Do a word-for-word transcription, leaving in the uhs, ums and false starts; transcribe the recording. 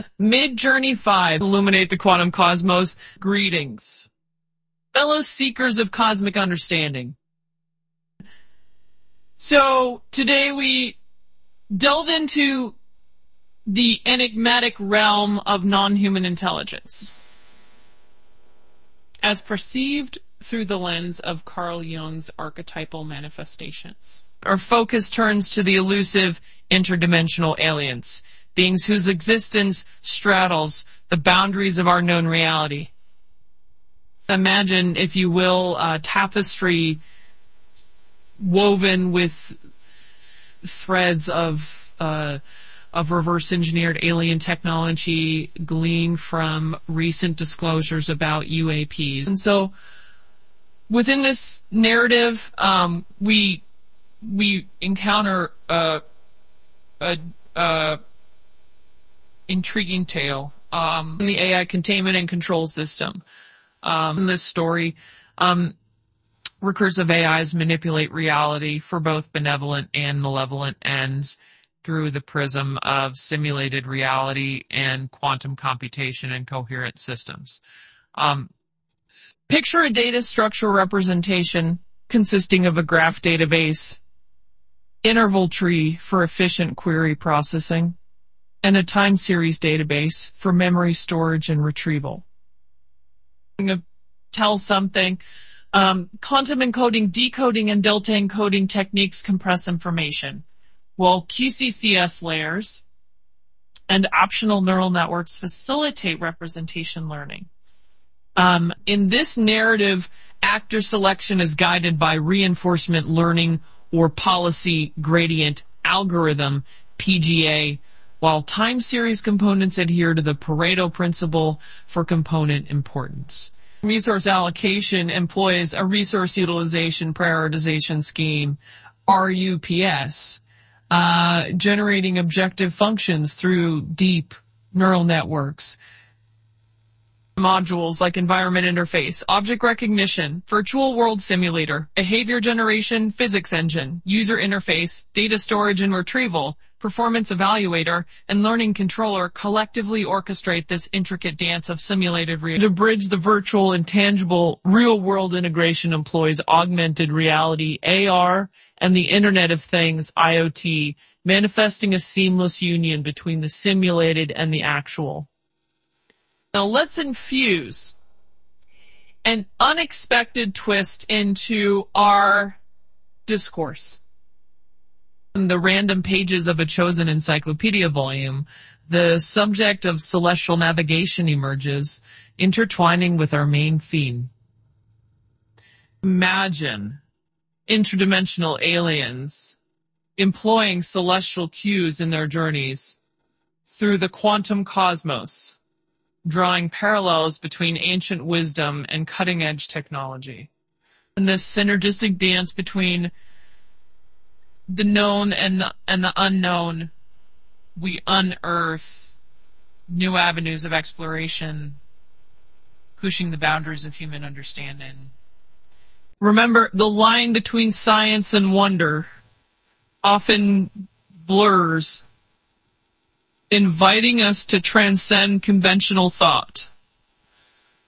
Mid-Journey five, illuminate the quantum cosmos. Greetings, fellow seekers of cosmic understanding. So, today we delve into the enigmatic realm of non-human intelligence, as perceived through the lens of Carl Jung's archetypal manifestations. Our focus turns to the elusive interdimensional aliens, beings whose existence straddles the boundaries of our known reality. Imagine, if you will, a tapestry woven with threads of uh, of reverse-engineered alien technology gleaned from recent disclosures about U A Ps. And so, within this narrative, um, we we encounter a, a, a intriguing tale um, in the A I containment and control system. Um, in this story, um, recursive A Is manipulate reality for both benevolent and malevolent ends through the prism of simulated reality and quantum computation and coherent systems. Um, picture a data structure representation consisting of a graph database, interval tree for efficient query processing, and a time series database for memory storage and retrieval. Tell something. Um, quantum encoding, decoding, and delta encoding techniques compress information, while Q C C S layers and optional neural networks facilitate representation learning. Um, in this narrative, actor selection is guided by reinforcement learning or policy gradient algorithm, P G A, while time series components adhere to the Pareto principle for component importance. Resource allocation employs a resource utilization prioritization scheme, R U P S, uh, generating objective functions through deep neural networks. Modules like environment interface, object recognition, virtual world simulator, behavior generation, physics engine, user interface, data storage and retrieval, performance evaluator, and learning controller collectively orchestrate this intricate dance of simulated reality. To bridge the virtual and tangible, real-world integration employs augmented reality, A R, and the Internet of Things, I O T, manifesting a seamless union between the simulated and the actual. Now let's infuse an unexpected twist into our discourse. In the random pages of a chosen encyclopedia volume, the subject of celestial navigation emerges, intertwining with our main theme. Imagine interdimensional aliens employing celestial cues in their journeys through the quantum cosmos, drawing parallels between ancient wisdom and cutting-edge technology. And this synergistic dance between the known and the, and the unknown, we unearth new avenues of exploration, pushing the boundaries of human understanding. Remember, the line between science and wonder often blurs, inviting us to transcend conventional thought.